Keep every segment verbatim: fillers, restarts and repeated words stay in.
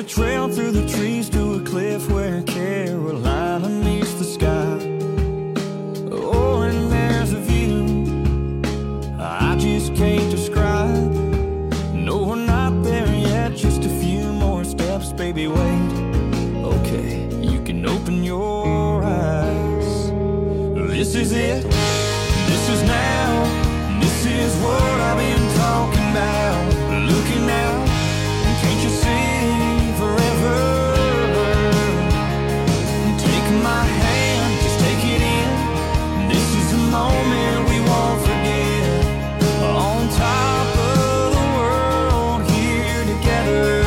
trail through the trees to a cliff where Carolina meets the sky. Oh, and there's a view I just can't describe. No, we're not there yet, just a few more steps, baby, wait. Okay, you can open your eyes. This is it, this is now, this is what I've been talking about. Looking out, can't you see forever? Take my hand, just take it in. This is the moment we won't forget. On top of the world, here together.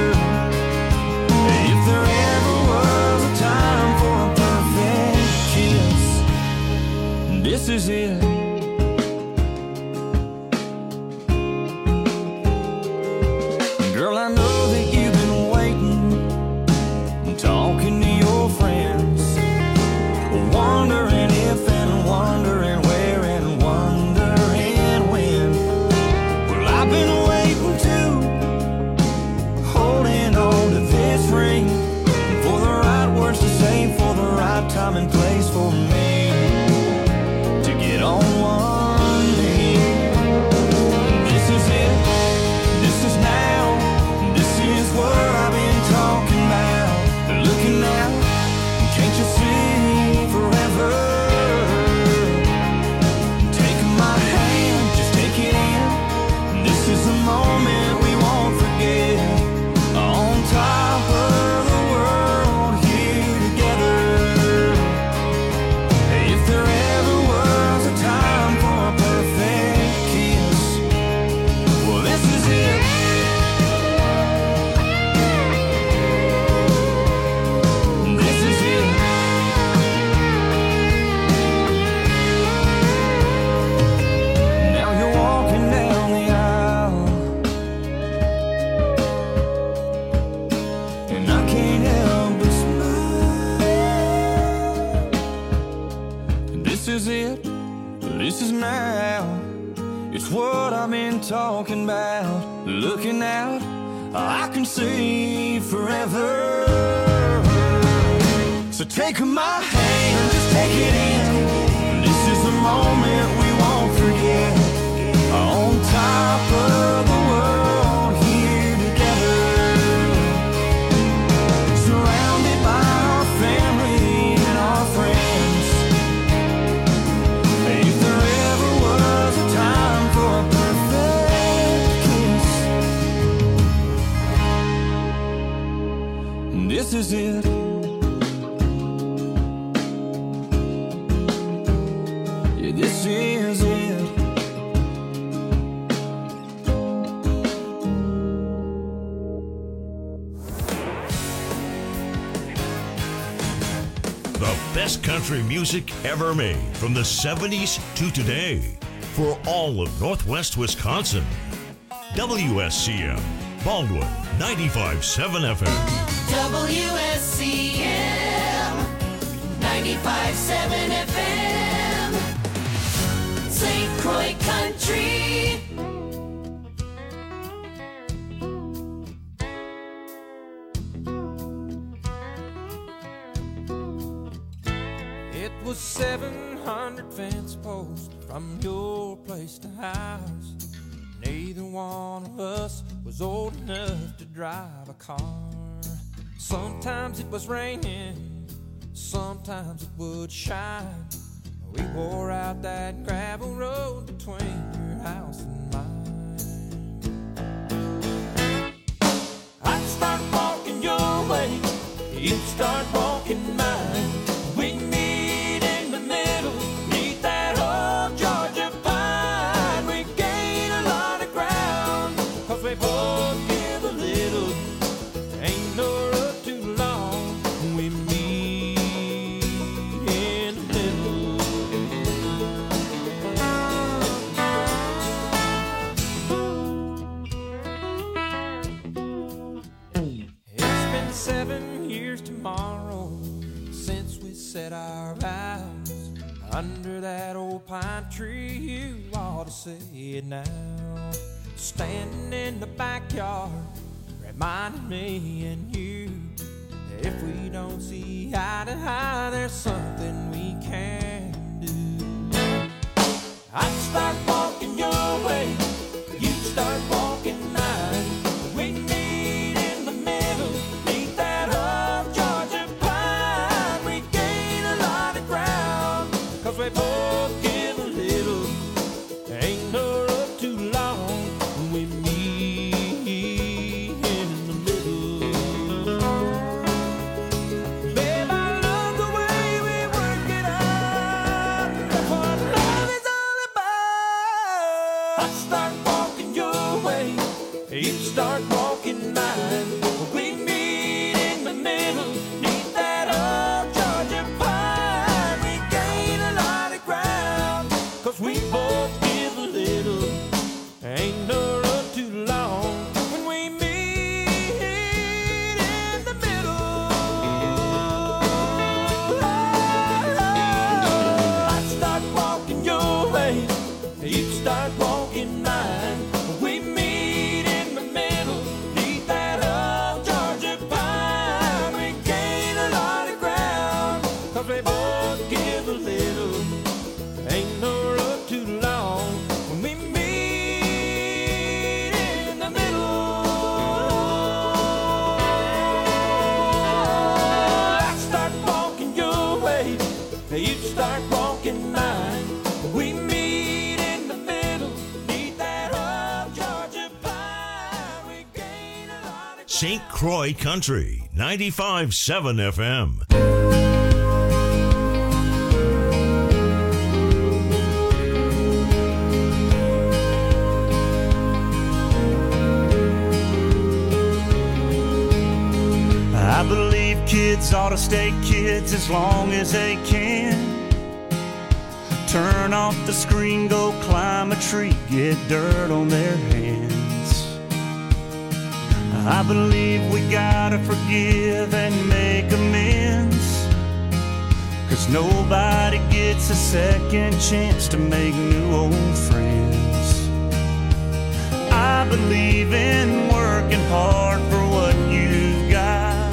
If there ever was a time for a perfect kiss, this is it. Girl, I know that you've been waiting, talking to your friends, wondering if and wondering where and wondering when. Well, I've been waiting too, holding on to this ring, for the right words to say, for the right time and place for me to get on one knee. This is it, this is now. Is what I've been talking about. Looking out, can't you see forever? Take my hand, just take it in. This is the moment we won't forget. On top of the world, here together. If there ever was a time for a perfect kiss, well, this is it. This is it, this is now. It's what I've been talking about. Looking out, I can see forever. So take my hand, just take it in. This is the moment we won't forget. On top of the world, here together. Surrounded by our family and our friends. This is it. Yeah, this is it. The best country music ever made from the seventies to today for all of Northwest Wisconsin. W S C M, Baldwin, ninety-five point seven F M. W S C M ninety-five point seven F M, Saint Croix Country. It was seven hundred fence posts from your place to ours. Neither one of us was old enough to drive a car. Sometimes it was raining, sometimes it would shine. We wore out that gravel road between your house and mine. I'd start walking your way, you'd start walking mine. We'd meet in the middle, neath that old Georgia pine. We gain a lot of ground, cause we both give a little. Ain't no road too long, we meet in the middle. It's been seven years tomorrow since we said our vows under that old pine tree. You ought to say it now. Standing in the backyard, reminding me and you, if we don't see eye to eye, there's something we can do. I'd start walking your way, you'd start walking mine. We meet in the middle, meet that old Georgia pine. We gain a lot of ground, cause we both give a little. Ain't no road too long when we meet in the middle. Babe, I love the way we work it out. That's what love is all about. I start walking your way, you start walking mine. We meet in the middle, neath that old Georgia pine. We gain a lot of ground, cause we both give a little. Ain't no road too long when we meet in the middle. I start walking your way, you start walking mine. We meet in the middle, neath that old Georgia pine. We gain a lot of ground, cause we both give a little. Ain't no road too long when we meet in the middle. I start walking your way, you start walking mine. We meet in the middle, neath that old Georgia pine. We gain a lot of Saint Croix Country, ninety-five point seven F M. I believe kids ought to stay kids as long as they can. Turn off the screen, go climb a tree, get dirt on their hands. I believe we gotta forgive and make amends, cause nobody gets a second chance to make new old friends. I believe in working hard for what you've got,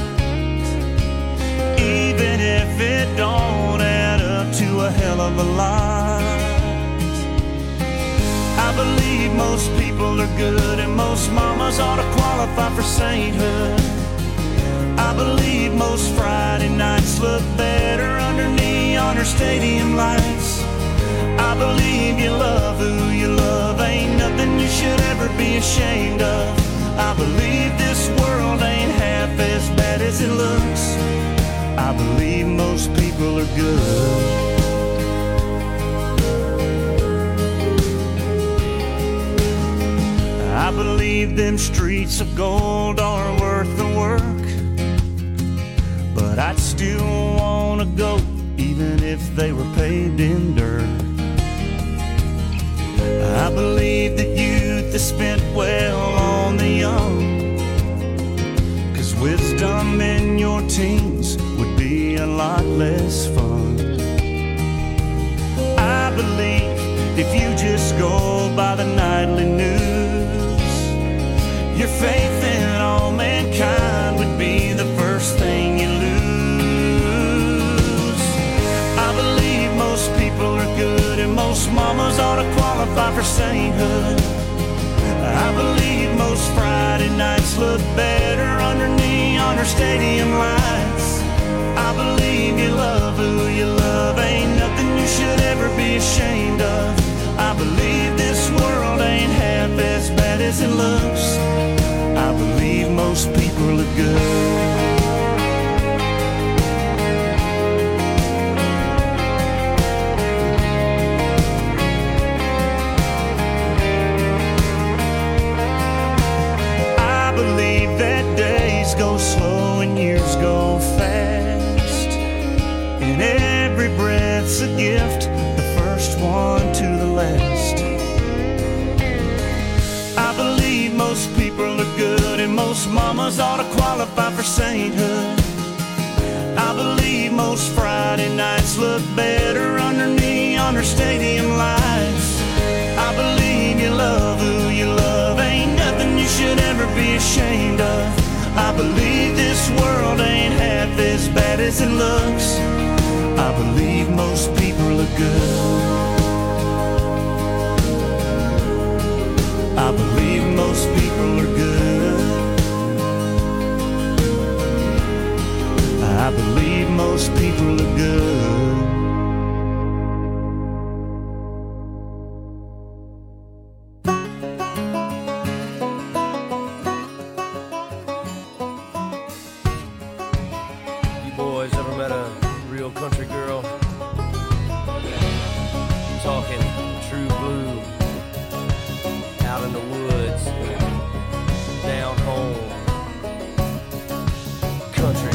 even if it don't add up to a hell of a lot. I believe most people are good and most mamas ought to qualify for sainthood. I believe most Friday nights look better under neon or stadium lights. I believe you love who you love, ain't nothing you should ever be ashamed of. I believe this world ain't half as bad as it looks. I believe most people are good. I believe them streets of gold are worth the work, but I'd still wanna go even if they were paved in dirt. I believe that youth is spent well on the young, cause wisdom in your teens would be a lot less fun. I believe if you just go by the nightly news, your faith in all mankind would be the first thing you lose. I believe most people are good and most mamas ought to qualify for sainthood. I believe most Friday nights look better under neon or stadium lights. I believe you love who you love, ain't nothing you should ever be ashamed of. I believe this world ain't half as bad as it looks. I believe most people are good. I believe that days go slow and years go fast, and every breath's a gift, the first one to the last. I believe most people are good and most mamas ought to qualify for sainthood. I believe most Friday nights look better under neon or stadium lights. I believe you love who you love, ain't nothing you should ever be ashamed of. I believe this world ain't half as bad as it looks. I believe most people are good. I believe most people are good. I believe most people are good. You boys ever met a real country girl? I'm talking true blue, out in the woods, down home, country.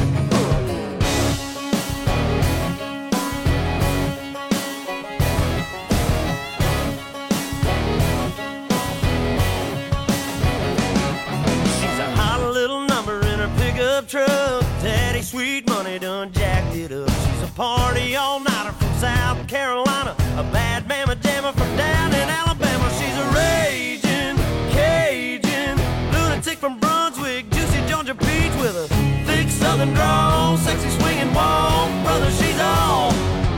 She's a hot little number in her pickup truck. Daddy Sweet Money done jacked it up. She's a party all-nighter from South Carolina, a bad mama jammer from down in Alabama. She's a raging Cajun lunatic from Brunswick, juicy Georgia peach with a thick southern drawl, sexy swinging walk. Brother, she's all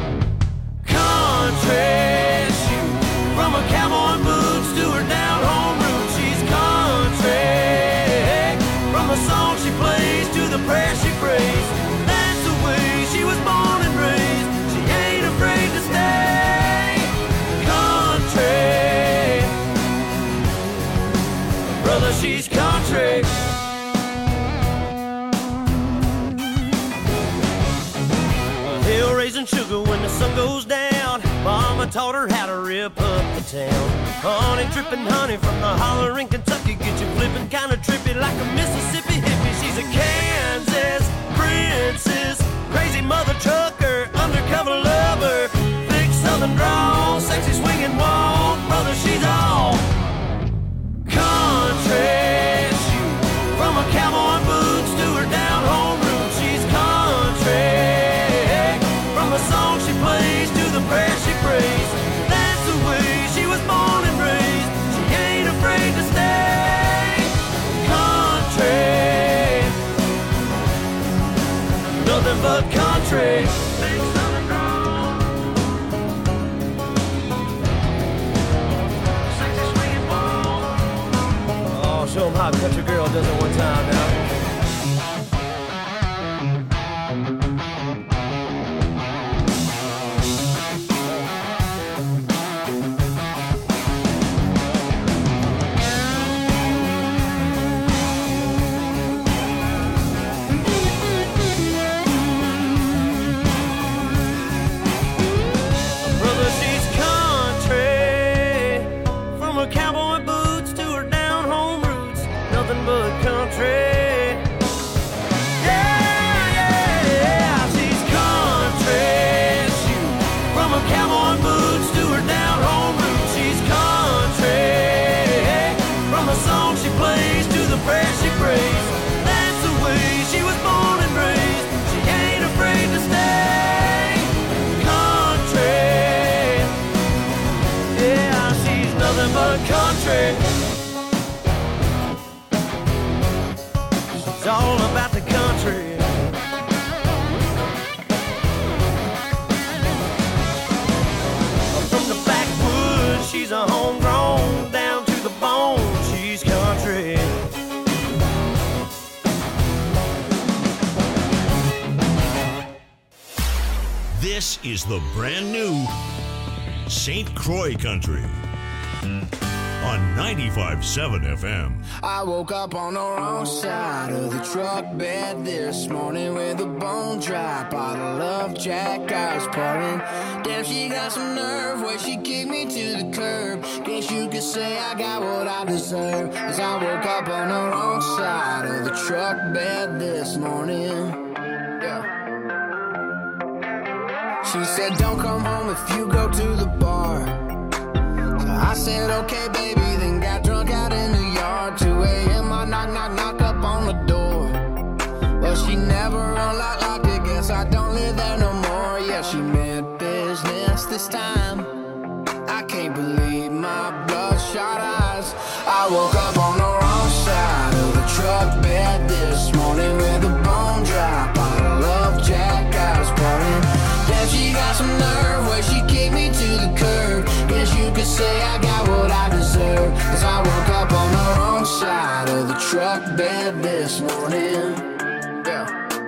country. She, from her cowboy boots to her down home roots, she's country. From the song she plays to the prayer she prays, that's the way she was born and raised. She ain't afraid to stay country. Brother, she's country. Hill raising sugar when the sun goes down. Mama taught her how to rip up the town. Honey dripping honey from the holler in Kentucky, get you flipping kinda trippy like a Mississippi hippie. She's a Kansas princess, crazy mother trucker, undercover lover, thick southern drawl, sexy swinging walk. Brother, she's all country. She, from her cowboy boots to her down home roots, she's country. From the song she plays to the prayer she prays, that's the way she was born and raised. She ain't afraid to stay country. Nothing but country. Big southern drawl, sexy swinging walk. Oh, show 'em how a country girl does it one time now. Brother, she's country. From her cowboy boots to her down home roots, nothing but country. Yeah, yeah, yeah, she's country. She, from her cowboy boots to her down home roots, she's country. From the song she plays to the prayer she prays, that's the way she was born and raised. She ain't afraid to stay country. Yeah, she's nothing but country. She's all about the country. From the backwoods, she's a homegrown, down to the bone, she's country. This is the brand new Saint Croix Country on ninety-five point seven F M. I woke up on the wrong side of the truck bed this morning with a bone dry bottle of Jack I was pouring. Damn, she got some nerve where she kicked me to the curb. Guess you could say I got what I deserve, 'cause I woke up on the wrong side of the truck bed this morning. Yeah. She said don't come home if you go to the bar. So I said okay baby, then got drunk out in the yard. Two a.m. I knock knock knock up on the door. Well, she never unlocked locked it, guess I don't live there no more. Yeah, she meant business this time. I can't believe my bloodshot eyes. I woke up on the wrong side of the truck bed this morning. truck bed this morning. Yeah.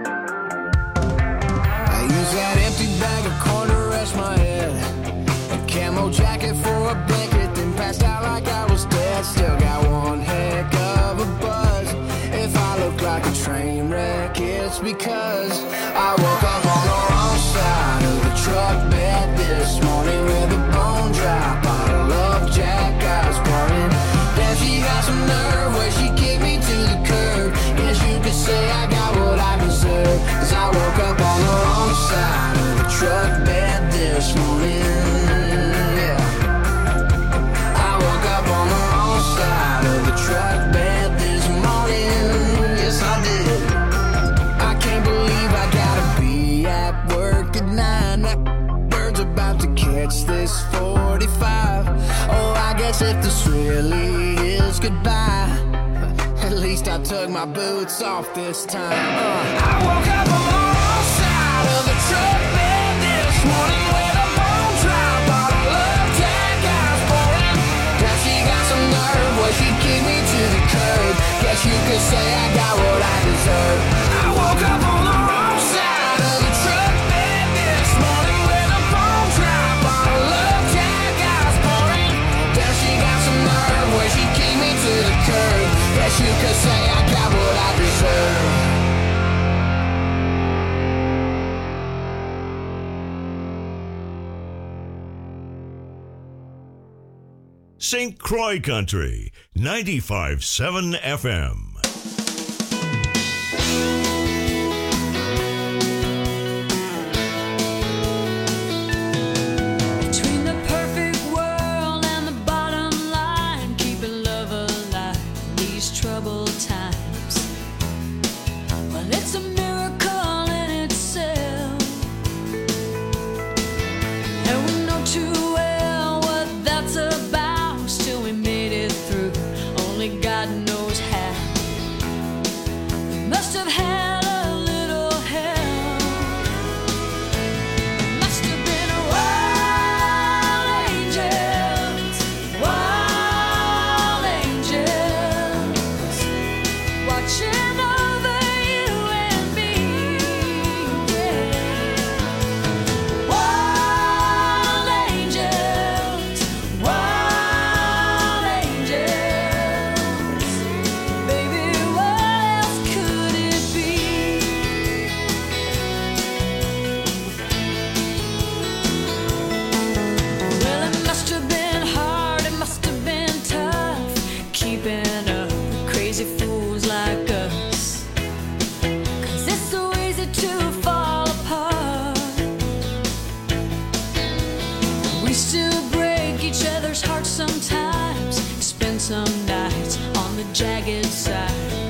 I use that empty bag of corn to rest my head, a camo jacket for a blanket, then passed out like I was dead. Still got one heck of a buzz. If I look like a train wreck, it's because I woke up on the wrong side of the truck bed this morning with a bone dry bottle of Jack I was pouring. Damn, she got some nerve where she kicked me to the curb. Guess you could say I got what I deserve, cause I woke up on the wrong side of the truck bed this morning. Yeah, I woke up on the wrong side of the truck bed this morning. Yes, I did. I can't believe I gotta be at work at nine. That bird's about to catch this forty-five. Oh, I guess if this really is goodbye, at least I took my boots off this time. uh. I woke up on the wrong side of the truck bed this morning with a bone dry bottle of Jack I was pouring. Now she got some nerve where she kicked me to the curb. Guess you could say I got what I deserve. I woke up on the wrong side of the truck bed this morning with a bone dry bottle of Jack I was pouring. Now she got some nerve where she kicked me to the curb. Guess you could say I got what I deserve. Saint Croix Country, ninety-five point seven F M. Between the perfect world and the bottom line, keeping love alive in these troubled times. Well, it's a miracle in itself, and we know too well what that's about. Still we made it through, only God knows how. We must have had a little help. Must have been a wild angels, wild angels, watching over you and me. Yeah. Wild angels, wild angels, baby, what else could it be? Well, it must have been hard, it must have been tough, keeping up with crazy fools like us. 'Cause it's so easy to fall apart. We still break each other's hearts sometimes, spend some nights on the jagged side.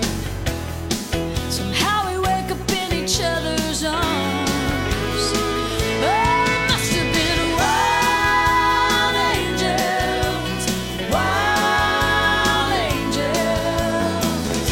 Somehow we wake up in each other's arms. Oh, it must have been wild angels, wild angels,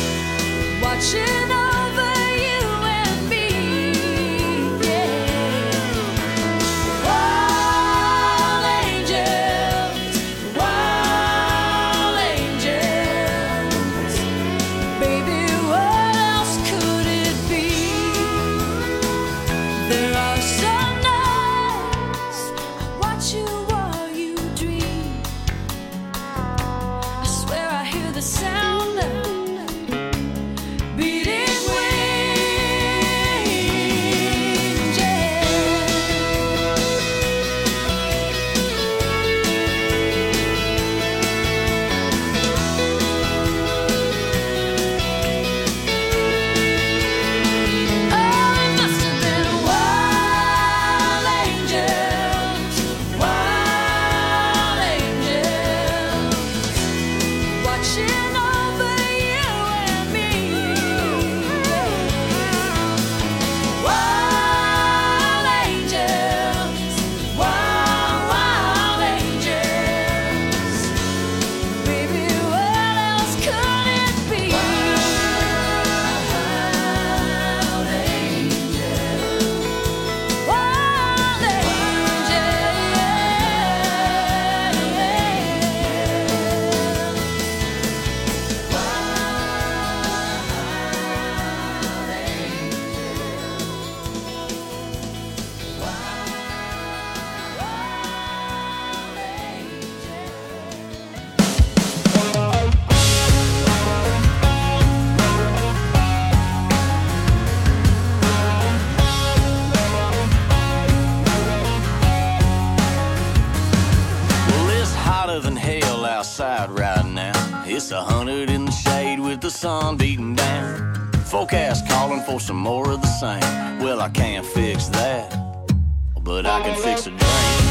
sun beating down. Forecast calling for some more of the same. Well, I can't fix that, but I can fix a drink.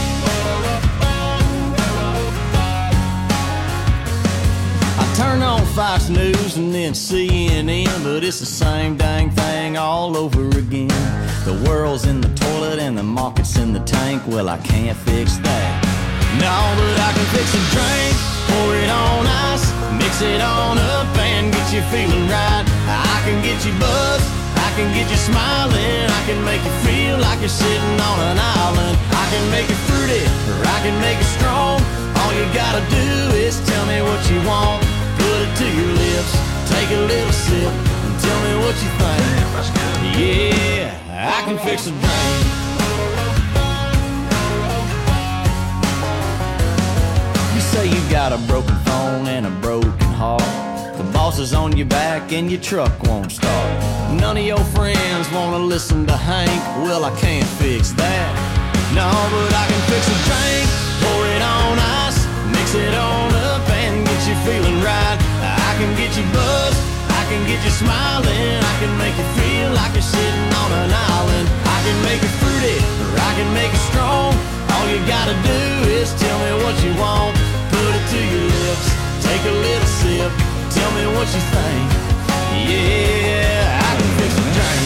I turn on Fox News and then C N N, but it's the same dang thing all over again. The world's in the toilet and the market's in the tank. Well, I can't fix that. No, but I can fix a drink. Pour it on ice, mix it on up and get you feeling right. I can get you buzzed, I can get you smiling. I can make you feel like you're sitting on an island. I can make it fruity, or I can make it strong. All you gotta do is tell me what you want. Put it to your lips, take a little sip, and tell me what you think. Yeah, I can fix a drink. You say you got a broken phone and a broken heart. The boss is on your back and your truck won't start. None of your friends wanna listen to Hank. Well, I can't fix that. No, but I can fix a drink. Pour it on ice, mix it on up and get you feeling right. I can get you buzzed, I can get you smiling. I can make you feel like you're sitting on an island. I can make it fruity, or I can make it strong. All you gotta do is tell me what you want. Put it to your lips, take a little sip, tell me what you think. Yeah, I can fix a drink.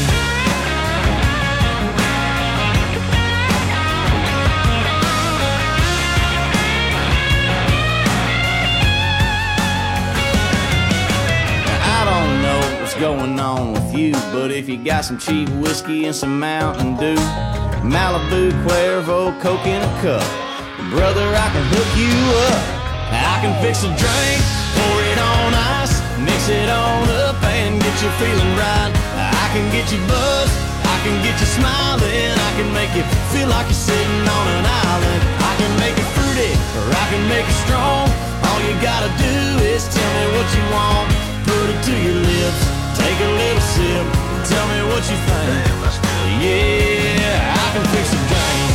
Now, I don't know what's going on with you, but if you got some cheap whiskey and some Mountain Dew, Malibu, Cuervo, Coke in a cup, brother, I can hook you up. I can fix a drink, pour it on ice, mix it on up and get you feeling right. I can get you buzzed, I can get you smiling. I can make you feel like you're sitting on an island. I can make it fruity, or I can make it strong. All you gotta do is tell me what you want. Put it to your lips, take a little sip, tell me what you think. Yeah, I can fix a drink.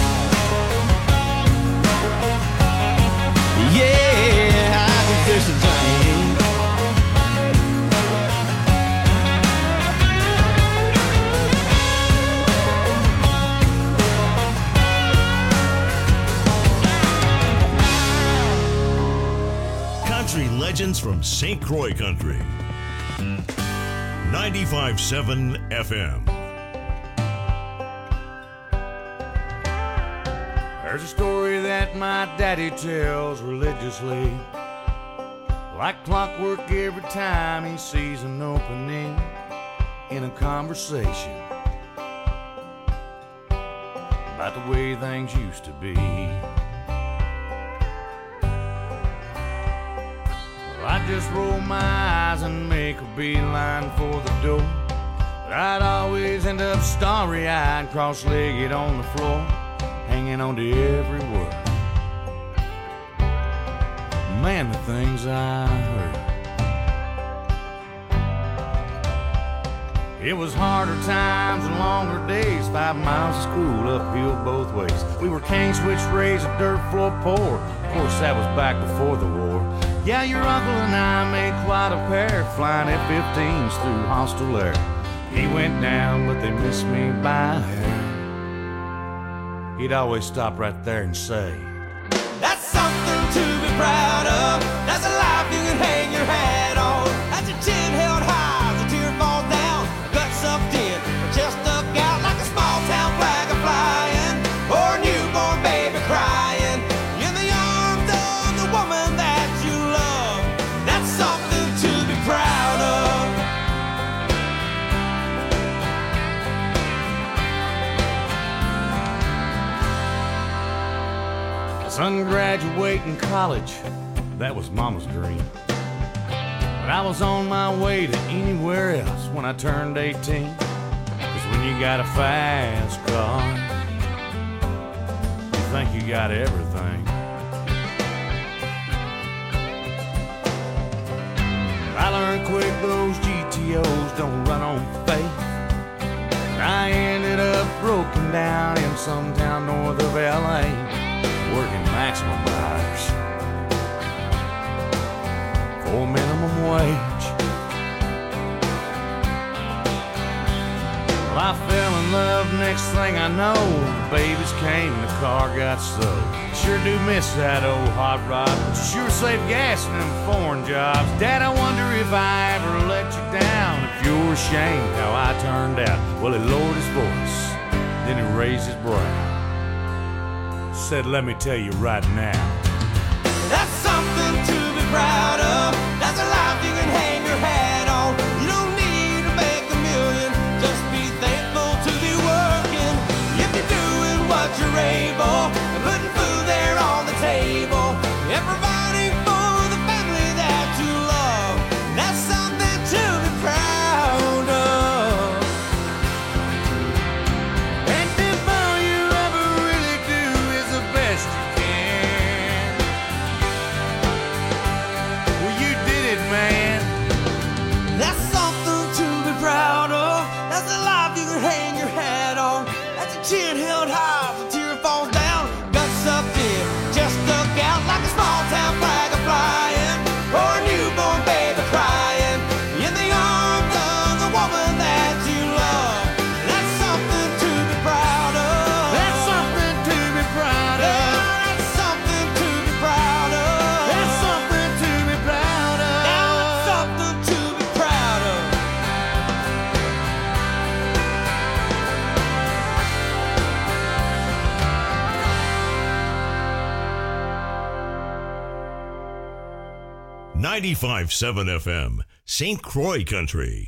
Yeah, I can fix a drink. Country legends from Saint Croix Country. ninety-five point seven F M. There's a story that my daddy tells religiously, like clockwork every time he sees an opening in a conversation about the way things used to be. Well, I just roll my eyes and make a beeline for the door, but I'd always end up starry-eyed, cross-legged on the floor, hanging on to every word. Man, the things I heard. It was harder times and longer days, five miles of school uphill both ways. We were cane switch raised, a dirt floor poor. Of course, that was back before the war. Yeah, your uncle and I made quite a pair, flying F fifteens through hostile air. He went down, but they missed me by a hair. He'd always stop right there and say, "That's something to be proud of. That's a life you can hang your hat on. That's your chin held high as a tear falls down, gut sucked in, or chest stuck out like a small town flag a flying, or a newborn baby crying in the arms of the woman that you love. That's something to be proud of." Son graduating college, that was Mama's dream. But I was on my way to anywhere else when I turned eighteen. Cause when you got a fast car, you think you got everything. I learned quick those G T Os don't run on faith. I ended up broken down in some town north of L A, working maximum hours for minimum wage. Well, I fell in love, next thing I know, the babies came and the car got stowed. Sure do miss that old hot rod, but you sure save gas in them foreign jobs. Dad, I wonder if I ever let you down, if you're ashamed how I turned out. Well, he lowered his voice, then he raised his brow. Said, let me tell you right now, that's something to be proud of. That's a life you can hang your hat on. You don't need to make a million, just be thankful to be working. If you're doing what you're able, and putting food there on the table, and providing for the family that you love, that's something to be proud of. and if all you ever really do is the best you can, well, you did it, man. That's something to be proud of. That's a life you can hang your hat on. That's a chin held high, the tear falls down. Guts up in, just stuck out like a small town flag flying, or a newborn baby crying in the arms of the woman that you love. That's something to be proud of. That's something to be proud Yeah, of. that's something to be proud of. That's something to be proud of. Now that's something to be proud of. ninety-five point seven F M, Saint Croix Country.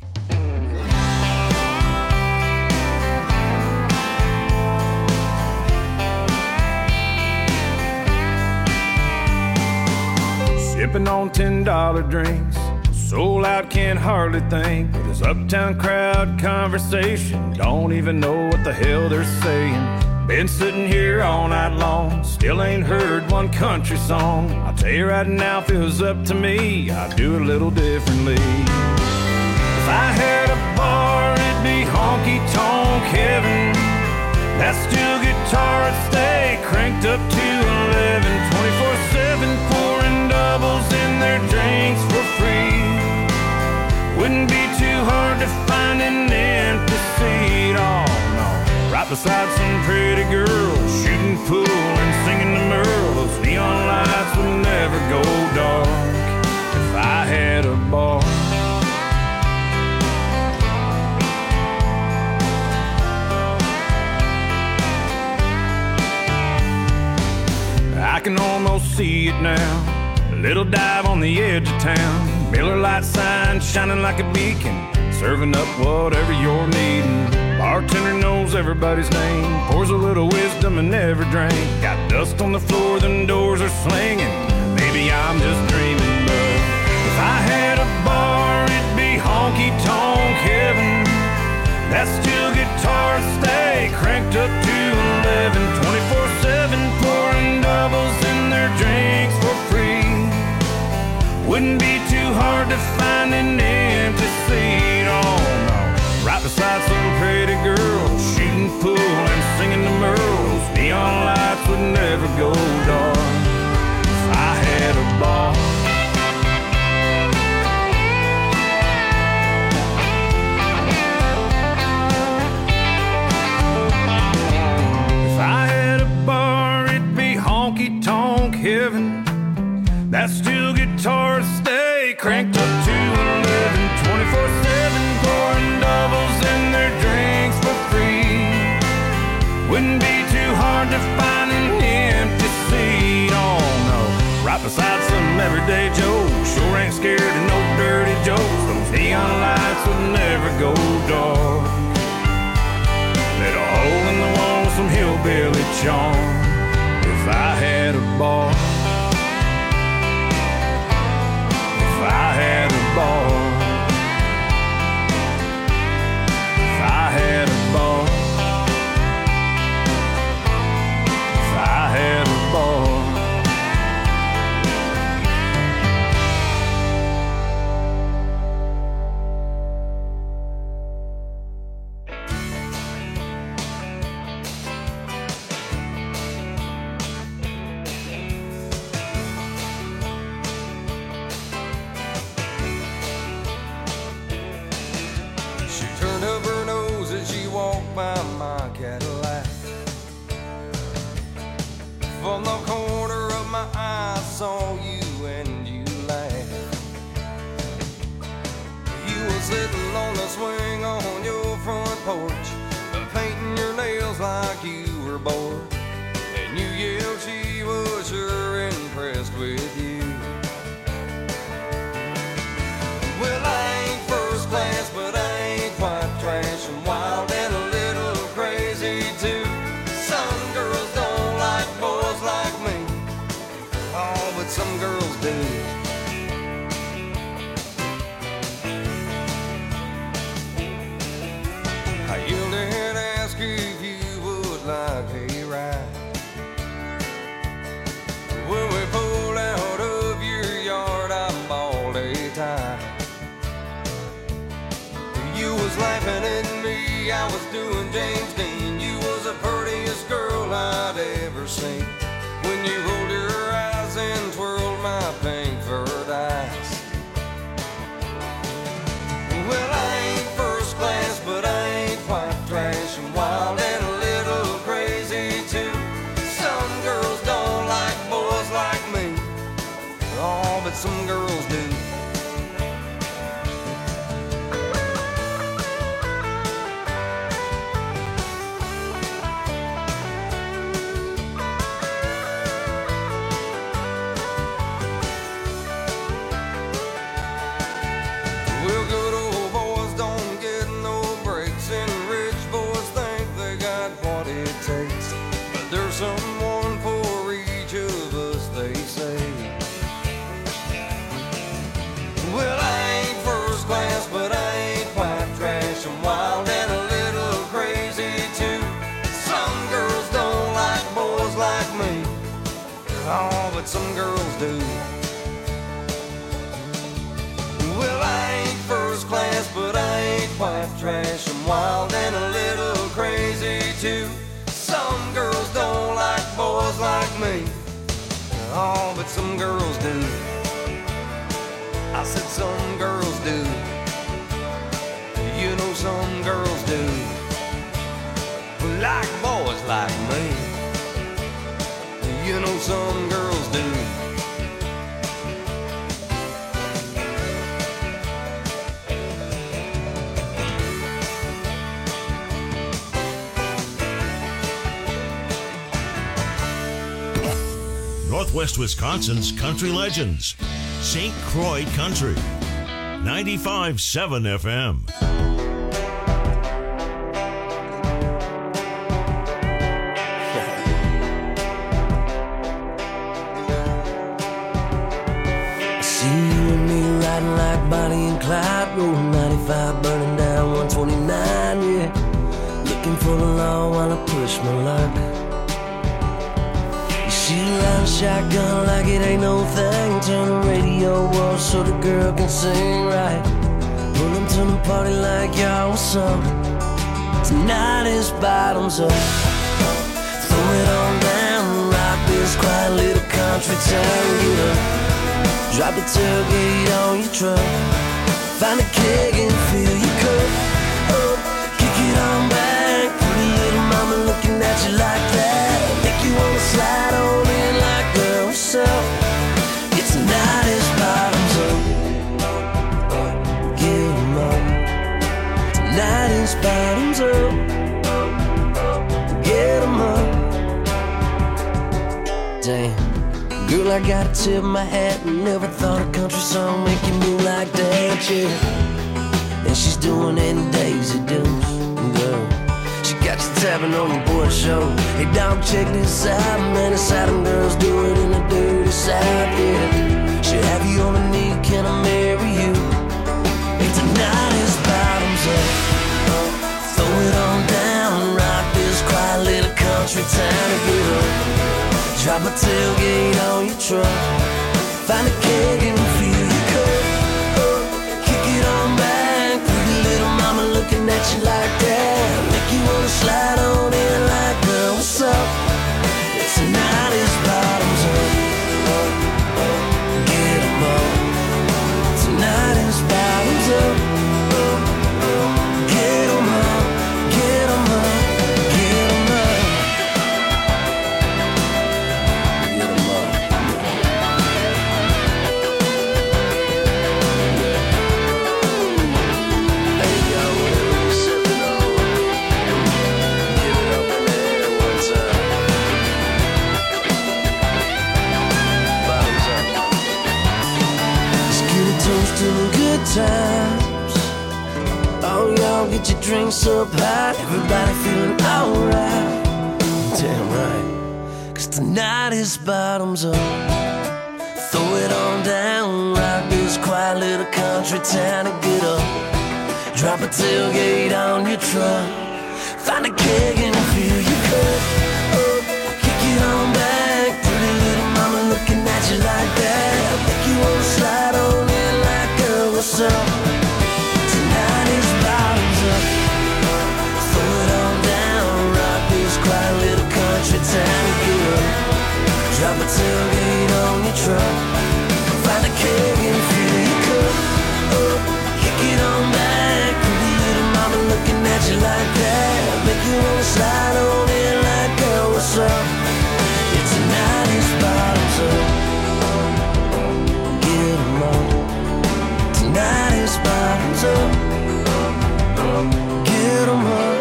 Sipping on ten dollar drinks, soul out, can't hardly think. With this uptown crowd conversation, don't even know what the hell they're saying. Been sitting here all night long, still ain't heard one country song. I'll tell you right now, if it was up to me, I'd do it a little differently. If I had a bar, it'd be honky-tonk heaven. That steel guitar would stay cranked up to eleven, twenty-four seven, pouring doubles in their drinks for free. Wouldn't be too hard to find an empty seat, oh no. Right beside some pretty girl, shooting pool and singing to Merle. Those neon lights would never go dark if I had a bar. I can almost see it now, a little dive on the edge of town. Miller Lite sign shining like a beacon, serving up whatever you're needing. Bartender knows everybody's name, pours a little wisdom in every drink. Got dust on the floor, them doors are slinging. Maybe I'm just dreaming, but if I had a bar, it'd be honky-tonk heaven. That steel guitar would stay cranked up to eleven, twenty-four seven, pouring doubles in their drinks for free. Wouldn't be too hard to find an empty seat, oh no. Right beside some pretty girl, shooting pool and singing to Merle. Those neon lights would never go dark if I had a bar. If I had a bar, it'd be honky-tonk heaven. That steel guitar would stay cranked up to eleven, twenty-four seven, pouring doubles in their drinks for free. Wouldn't be too hard to find an empty seat, oh no. Right beside some everyday Joe, sure ain't scared of no dirty jokes. Those neon lights would never go dark. Let a hole in the wall, some hillbilly charm. If I had a bar, if I had a bar, if I had a bar, if I had a bar. sitting on the swing on your front porch, painting your nails like you were bored. And you yelled she was sure impressed with you. Well, I ain't first class, but I ain't quite trash, and wild and a little crazy too. Some girls don't like boys like me, oh, but some girls do. I yelled and asked if you would like a ride. When we pulled out of your yard, I bawled a tie. You was laughing at me, I was doing James Dean. You was the prettiest girl I'd ever seen. When you rolled your eyes and twirled my pink furred eyes. Well, I ain't first class, but I ain't quite trash, and wild and a little crazy too. Some girls don't like boys like me, oh, but some girls do. Well, good old boys don't get no breaks, and rich boys think they got what it takes. But there's someone for each of us, they say. Well, I ain't first class, but I ain't quite trash, and wild and a little crazy too. Some girls don't like boys like me, oh, but some girls do. Well, I ain't first class, but I ain't quite trash, I'm wild and a little crazy too. Some girls don't like boys like me, oh, but some girls do. I said some girls do. You know some girls do. Like boys like me. You know some girls do. Northwest Wisconsin's country legends. Saint Croix Country. ninety-five point seven F M. See you and me riding like Bonnie and Clyde, rolling ninety-five, burning down one twenty-nine, yeah. Looking for the law while I push my luck. She riding shotgun like it ain't no thing. Turn the radio off so the girl can sing right. Pull them to the party like y'all what's up. Tonight is bottoms up. Throw it on down, rock this quiet little country town. Get up, drop the tailgate on your truck. Find a keg and fill your cup up. Kick it on back, pretty little mama looking at you like that. Make you wanna slide on in like girl, what's up? It's tonight is bottoms up. Get 'em up. Tonight is bottoms up. Get 'em up. Damn, girl, I gotta tip my hat. Never thought a country song make you move like that, yeah. And she's doing it in Daisy Dukes, girl. She got you tapping on your boy show. Hey dog, check this out, man. The Southern girls do it in the dirty South, yeah. She'll have you on a knee, can I marry you? Hey, tonight is bottoms up. Throw it on down, rock this quiet little country town to get up. Drop a tailgate on your truck. Find a keg and fill your cup up. Kick it on back, pretty little mama looking at you like that. Make you wanna slide on in like girl, what's up? Tonight is bottoms up. Get 'em up. Tonight is bottoms up. Get 'em up. Get 'em up. Get 'em up. Get 'em up. get your drinks up high, everybody feeling alright. Damn right, cause tonight is bottoms up. Throw it on down, rock this quiet little country town and get up. Drop a tailgate on your truck, find a keg and fill your cup up. Kick it on back, pretty little mama looking at you like that. Make you wanna slide on in like, girl, what's up? Tonight is bottoms up. Throw it on down, rock this quiet little country town and get up. Drop a tailgate on your truck, find a keg and fill your cup up. Kick it on back, pretty little mama looking at you like that. Make you wanna slide on in like, girl, what's up? Yeah, tonight is bottoms up. Get 'em up. Tonight is bottoms up. Get 'em up.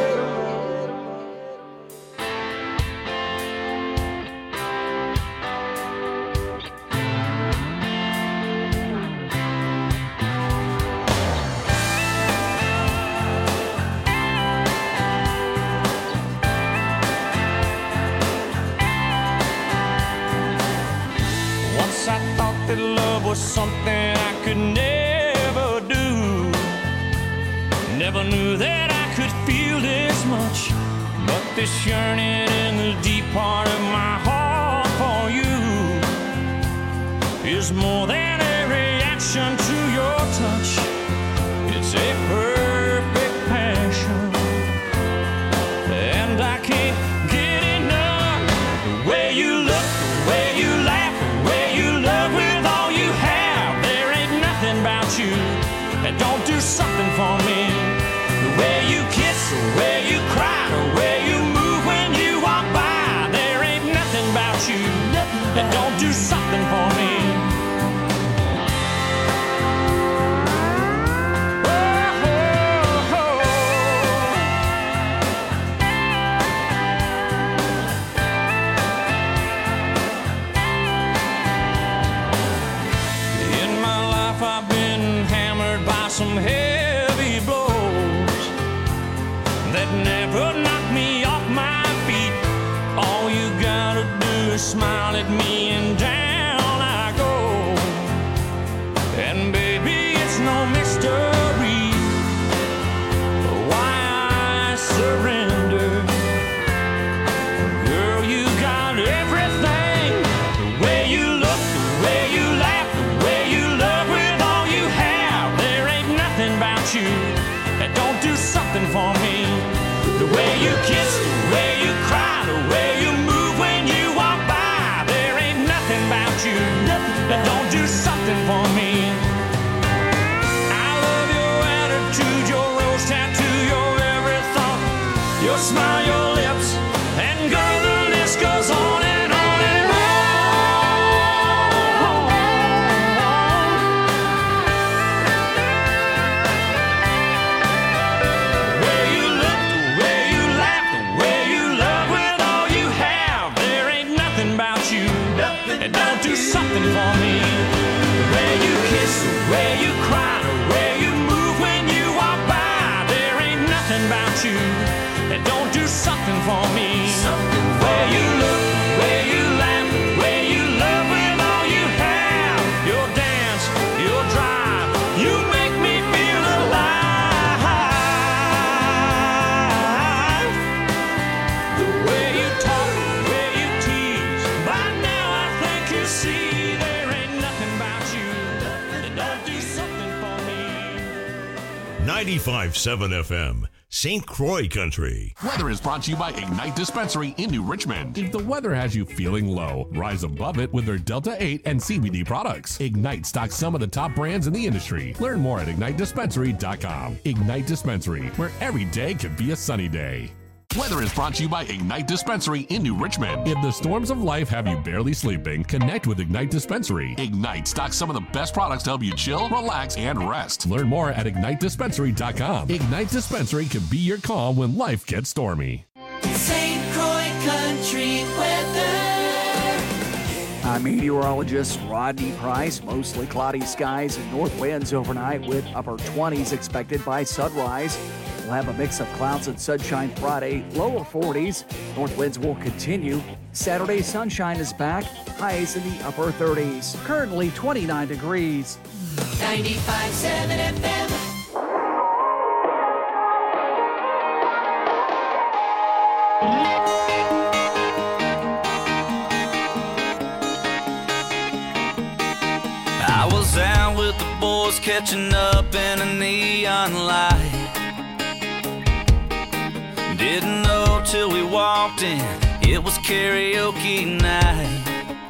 Once I thought that love was something I could never do. Never knew that I could feel this much. But this yearning in the deep part of my heart for you is more than a reaction to your touch. It's a perfect passion, and I can't get enough. The way you look, the way you laugh, the way you love with all you have. There ain't nothing about you that don't do something for me. The way you kiss, the way you cry, the way you move when you walk by. There ain't nothing about you that don't do something for me. Some heavy blows that never knock me off my feet. All you gotta do is smile at me and down I go. And baby, it's no mystery why I surrender. Girl, you got everything. The way you look, the way you laugh, the way you love with all you have. There ain't nothing about you that don't do something for me. The way you kiss, the way you cry, the way you move when you walk by. There ain't nothing about you that don't do something for me. I love your attitude, your rose tattoo, your every thought, your smile, your lips, and girl, the list goes on and on and on. The way you look, the way you laugh, the way you love with all you have. There ain't nothing about you that don't do something for me. The way you kiss, the way you cry, the way you move when you walk by. There ain't nothing about you that don't do something for me. The way you look, the way you laugh, the way you love with all you have. Your dance, your drive, you make me feel alive. The way you talk, the way you tease, by now I think you see there ain't nothing about you that don't do something for me. ninety-five point seven F M, Saint Croix Country. Weather is brought to you by Ignite Dispensary in New Richmond. If the weather has you feeling low, rise above it with their Delta eight and C B D products. Ignite stocks some of the top brands in the industry. Learn more at ignite dispensary dot com. Ignite Dispensary, where every day could be a sunny day. Weather is brought to you by Ignite Dispensary in New Richmond. If the storms of life have you barely sleeping, connect with Ignite Dispensary. Ignite stocks some of the best products to help you chill, relax, and rest. Learn more at ignite dispensary dot com. Ignite Dispensary can be your calm when life gets stormy. Saint Croix Country weather. I'm meteorologist Rodney Price. Mostly cloudy skies and north winds overnight with upper twenties expected by sunrise. We'll have a mix of clouds and sunshine Friday, lower forties. North winds will continue. Saturday, sunshine is back, highs in the upper thirties. Currently twenty-nine degrees. ninety-five point seven F M. I was out with the boys catching up in a neon light. Didn't know till we walked in, it was karaoke night.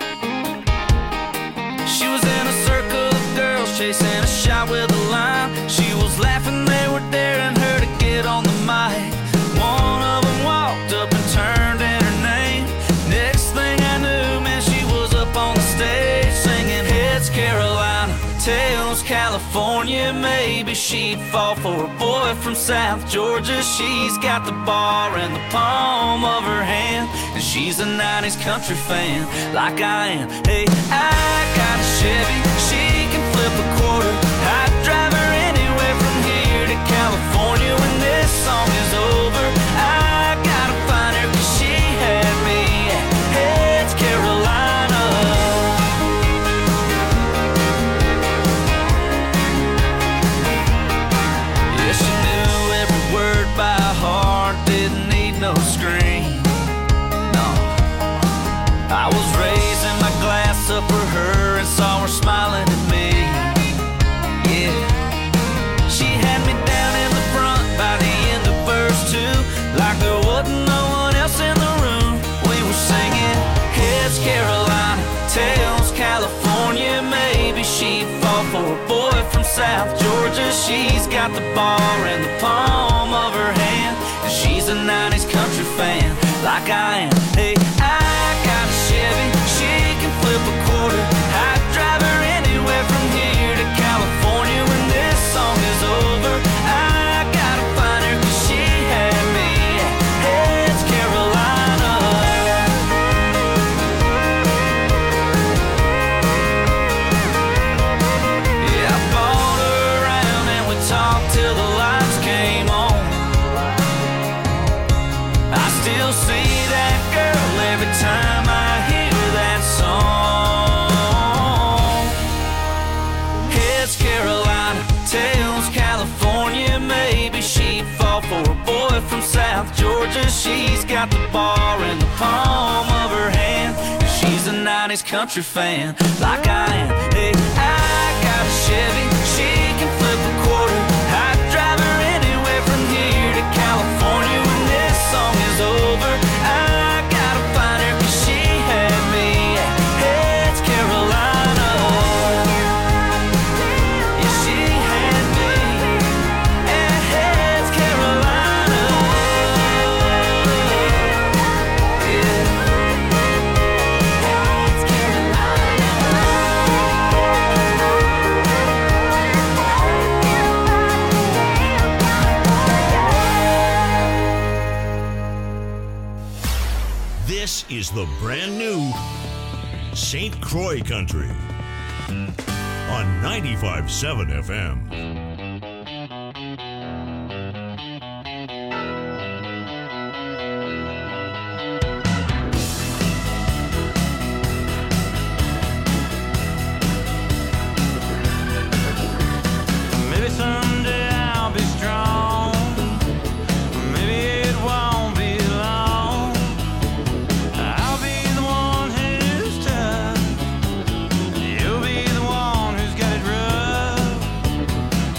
She was in a circle of girls chasing a shot with a line. She was laughing, they were daring her to get on the mic. One of them walked up and turned in her name. Next thing I knew, man, she was up on the stage singing Heads Carolina, Tails California. Maybe she'd fall for a boy from South Georgia. She's got the bar in the palm of her hand, and she's a nineties country fan like I am. Hey, I got a Chevy, she can flip a quarter. I'd drive her anywhere from here to California. When this song is over, I gotta find her, 'cause she had me at Heads Carolina. Yeah, she knew every word by heart, didn't need no screen. No, I was raising my glass up for her and saw her smiling at me. Yeah, she had me down in the front by the end of verse two, like there wasn't no one else in the room. We were singing Heads Carolina, Tails California. Maybe she'd fall for a boy from South Georgia. She's got the bar in the palm of her hand, and she's a nineties country fan like I am. Hey, I got a Chevy, she can flip a quarter. I'd drive her anywhere from here to California. When this song is over, I gotta find her, 'cause she had me at Heads Carolina. Yeah, I bought her around and we talked till the lights came on. I still see that girl every time I hear that song. Heads Carolina, Tails California. Maybe she'd fall for a boy from South Georgia. She's got the bar in the palm of her hand, and she's a nineties country fan like I am. Hey, I got a Chevy, she can flip a quarter. I'd drive her anywhere from here to California. When this song is over, I gotta find her, 'cause she had me at Heads Carolina. Yeah, she had me at Heads Carolina. Yeah. Heads This is the brand new Saint Croix Country on ninety-five point seven F M. Maybe someday I'll be strong. Maybe it won't be long. I'll be the one who's tough. You'll be the one who's got it rough.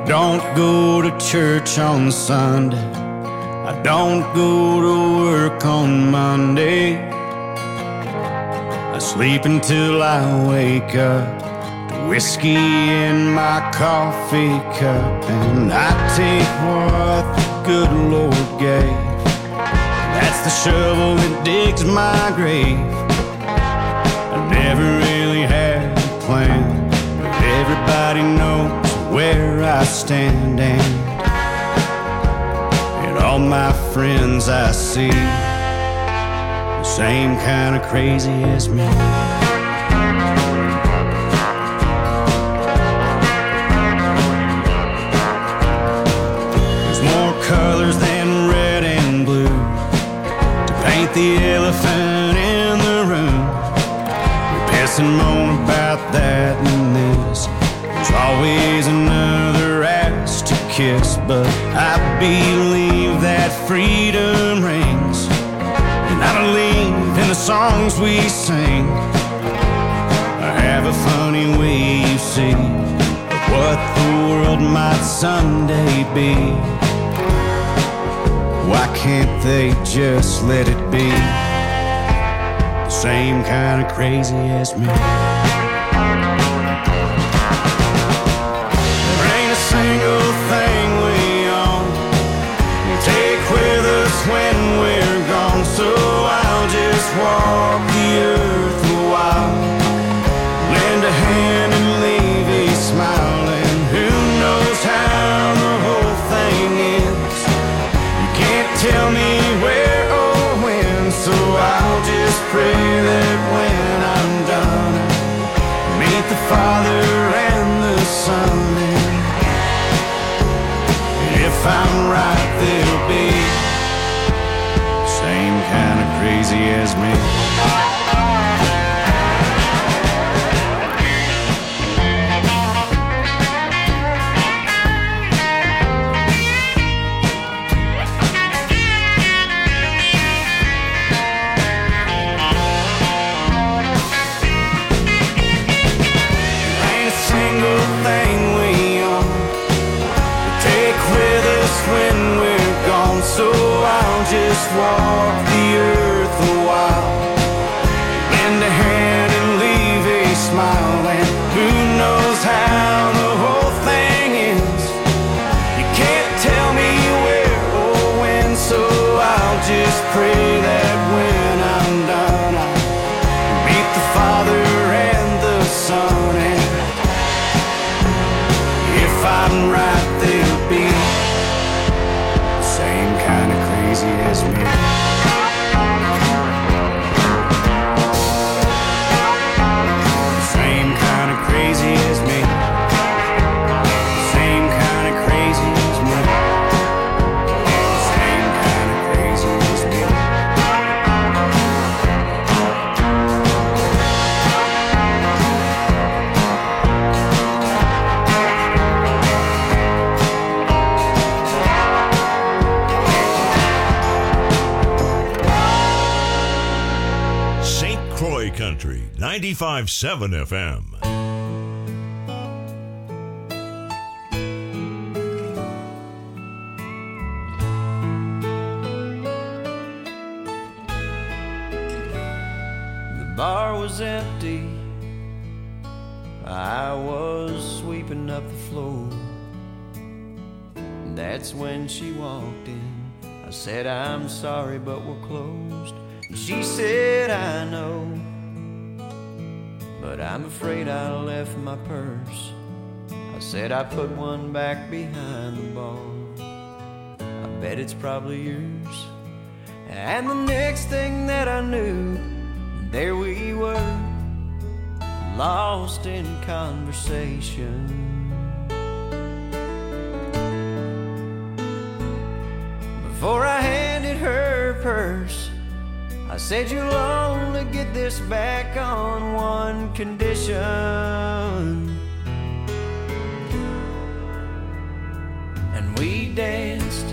don't go to church on Sunday. I don't go to work on Monday. I sleep until I wake up to whiskey in my coffee cup, and I take what the good Lord gave. That's the shovel that digs my grave. I never really had a plan, but everybody knows where I stand, and, and all my friends I see the same kind of crazy as me. There's more colors than red and blue to paint the elephant in the room. We piss and moan about that and this. There's always another ass to kiss, but I believe that freedom rings, and I believe in the songs we sing. I have a funny way, you see, of what the world might someday be. Why can't they just let it be? The same kind of crazy as me. Single thing we own we take with us when we're gone, so I'll just walk the earth a while, lend a hand and leave a smile, and who knows how the whole thing ends. You can't tell me where or when, so I'll just pray that when I'm done I meet the Father and the Son. If I'm right, they'll be the same kind of crazy as me. There ain't a single thing we own to take with us when we're gone, so I'll just walk the earth a while, lend a hand and leave a smile, and who knows how the whole thing ends. You can't tell me where or when, so I'll just pray that when I'm done I meet the Father and the Son, and if I'm right, they'll be the same kind of crazy as me. Same kind of crazy as me. Same kind of crazy as me. Same kind of crazy as me. Saint Croix Country, ninety-five point seven F M. The bar was empty. I was sweeping up the floor. That's when she walked in. I said, I'm sorry, but we're closed. And she said, I know, but I'm afraid I left my purse. I said, I put one back behind the bar. I bet it's probably yours. And the next thing that I knew, there we were, lost in conversation. Before I handed her purse, I said, you'll only get this back on one condition. And we danced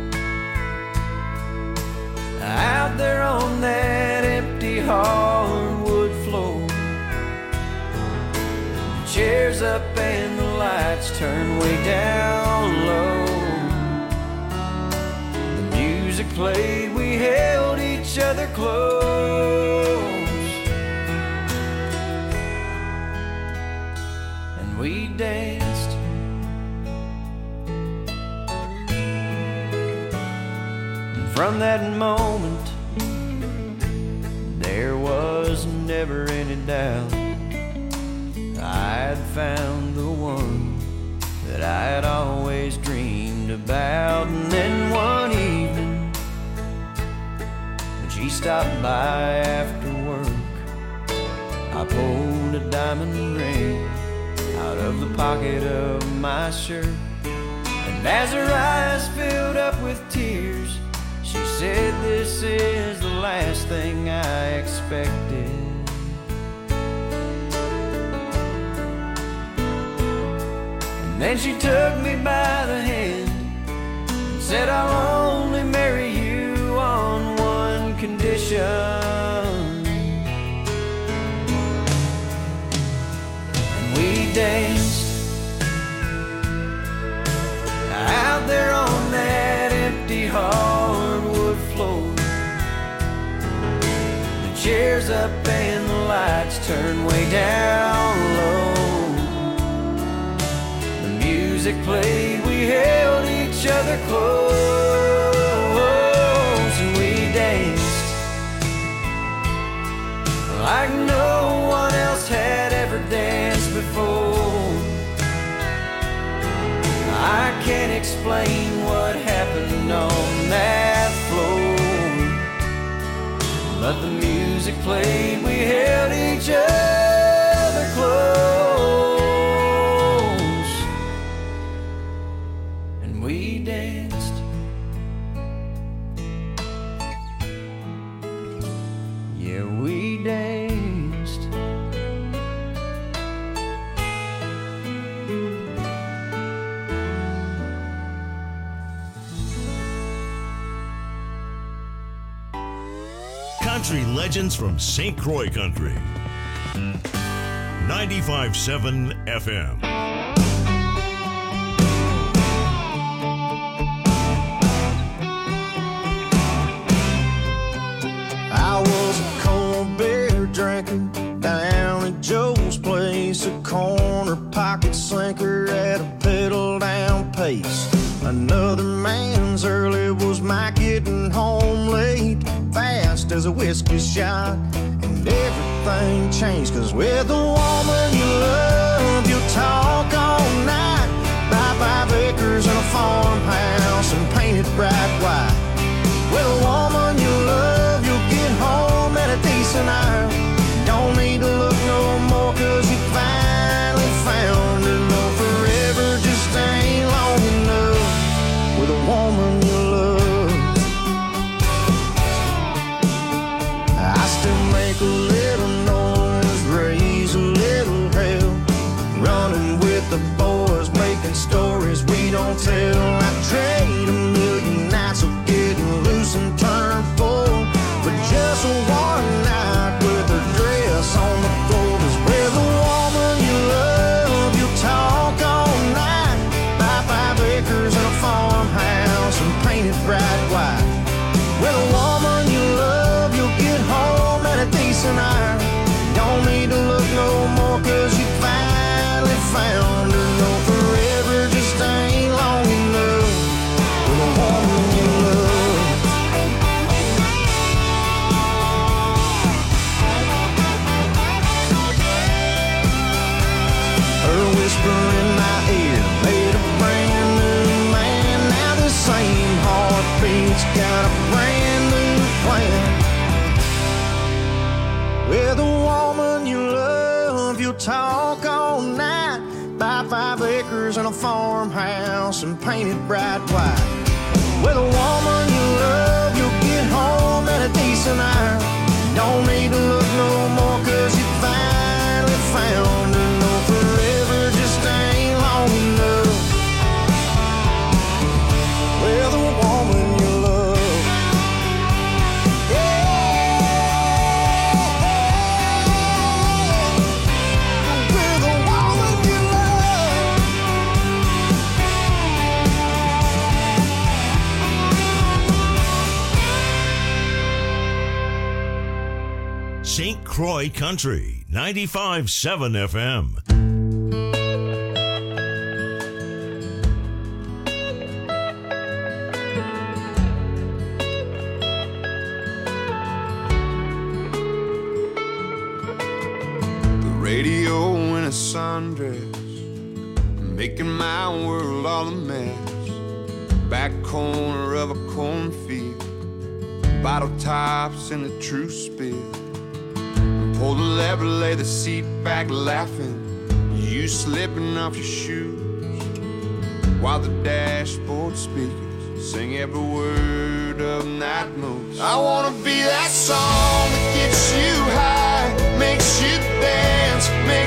out there on that empty hardwood floor, the chairs up and the light lights turned way down low. The music played, we held each other close, and we danced. And from that moment, there was never any doubt I'd found the one that I had always dreamed about. And then one evening, when she stopped by after work, I pulled a diamond ring out of the pocket of my shirt. And as her eyes filled up with tears, she said, "This is the last thing I expected." And then she took me by the hand and said, "I'll only marry you on one condition." And we danced out there on that empty hardwood floor. The chairs up and the lights turned way down low. Music played, we held each other close, and we danced like no one else had ever danced before. I can't explain what happened on that floor, but the music played, we held each other close. We danced. Yeah, we danced. Country legends from Saint Croix Country. ninety-five point seven F M. I was a cold beer drinker down at Joe's place, a corner pocket sinker at a pedal down pace. Another man's early was my getting home late, fast as a whiskey shot, and everything changed. Cause with the woman you love, you talk all night, buy five acres and a farmhouse and paint it bright white. With a woman you love, you'll get home at a decent hour. Don't need to look no more, cause you finally found her. No, forever just ain't long enough with a woman you love. I still make a little noise, raise a little hell, running with the boys, making stories we don't tell. I trade a million nights of getting loose and turn full for just one night with her dress on the floor. Cause with a woman you love, you talk all night, buy five acres and a farmhouse and paint it bright white. With a woman you love, you'll get home at a decent hour. Don't need to look no more, cause you finally found her. No, forever just ain't long enough with a woman you love. Her whisper in my ear made a brand new man. Now the same heartbeat's got a brand new plan. With a woman you love, you'll talk all night, buy five acres and a farmhouse and paint it bright white. With a woman you love, you'll get home at a decent hour. Don't need to look no more, cause you finally found her. No, forever just ain't long enough with a woman you love. Yeah. With a woman you love. play country. ninety-five point seven F M. Radio in a sundress, making my world all a mess. Back corner of a cornfield, bottle tops in the true spill. Pull the lever, lay the seat back laughing, you slipping off your shoes, while the dashboard speakers sing every word of Night Moves. I wanna be that song that gets you high, makes you dance, makes